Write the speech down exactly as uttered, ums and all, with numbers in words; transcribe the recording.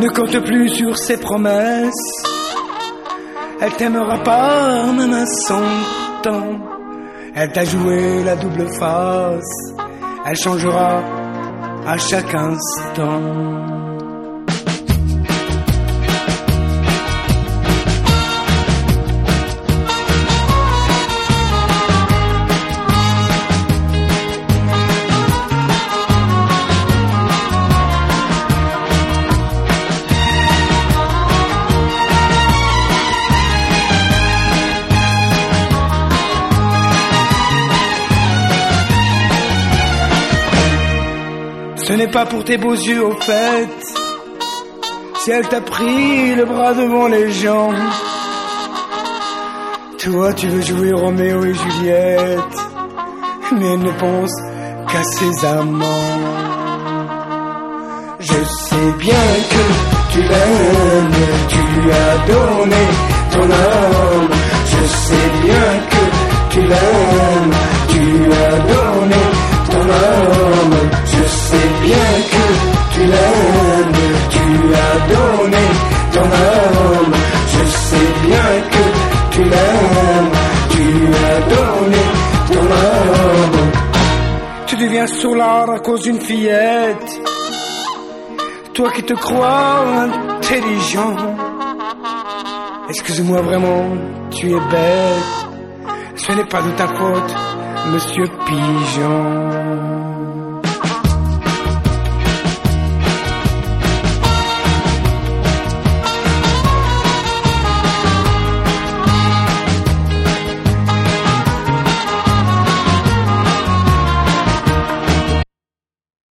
Ne compte plus sur ses promesses. Elle t'aimera pas même à son temps. Elle t'a joué la double face. Elle changera à chaque instant. Ce n'est pas pour tes beaux yeux au fait, si elle t'a pris le bras devant les gens. Toi tu veux jouer Roméo et Juliette, mais elle ne pense qu'à ses amants. Je sais bien que tu l'aimes, tu lui as donné ton âme. Je sais bien que tu l'aimes, tu lui as donné ton âme. Je sais bien que tu l'aimes, tu lui as donné ton âme. Je sais bien que tu l'aimes, tu lui as donné ton âme. Tu deviens soulard à cause d'une fillette, toi qui te crois intelligent. Excuse-moi vraiment, tu es bête. Ce n'est pas de ta faute, Monsieur Pigeon.